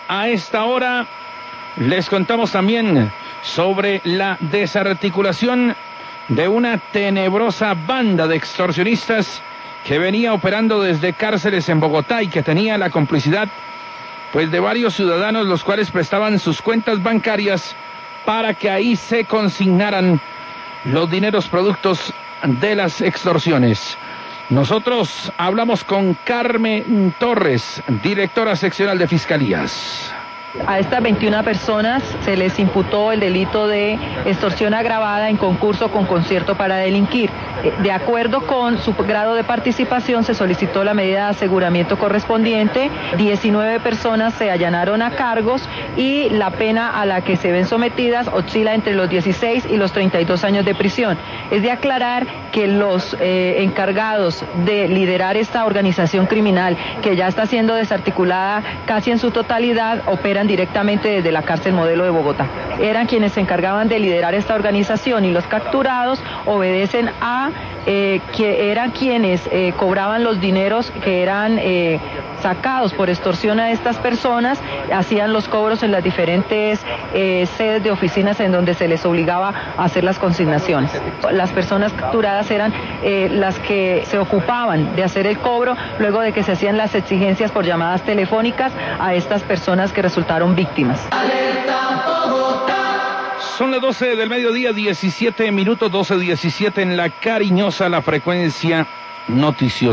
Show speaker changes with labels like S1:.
S1: A esta hora les contamos también sobre la desarticulación de una tenebrosa banda de extorsionistas que venía operando desde cárceles en Bogotá y que tenía la complicidad pues de varios ciudadanos, los cuales prestaban sus cuentas bancarias para que ahí se consignaran los dineros productos de las extorsiones. Nosotros hablamos con Carmen Torres, directora seccional de Fiscalías.
S2: A estas 21 personas se les imputó el delito de extorsión agravada en concurso con concierto para delinquir. De acuerdo con su grado de participación, se solicitó la medida de aseguramiento correspondiente. 19 personas se allanaron a cargos y la pena a la que se ven sometidas oscila entre los 16 y los 32 años de prisión. Es de aclarar que los encargados de liderar esta organización criminal, que ya está siendo desarticulada casi en su totalidad, operan directamente desde la cárcel modelo de Bogotá. Eran quienes se encargaban de liderar esta organización y los capturados obedecen a que eran quienes cobraban los dineros que eran sacados por extorsión a estas personas, hacían los cobros en las diferentes sedes de oficinas en donde se les obligaba a hacer las consignaciones. Las personas capturadas eran las que se ocupaban de hacer el cobro luego de que se hacían las exigencias por llamadas telefónicas a estas personas que resultaron víctimas.
S1: Son las 12 del mediodía, 17 minutos, 12:17 en La Cariñosa, la frecuencia noticiosa.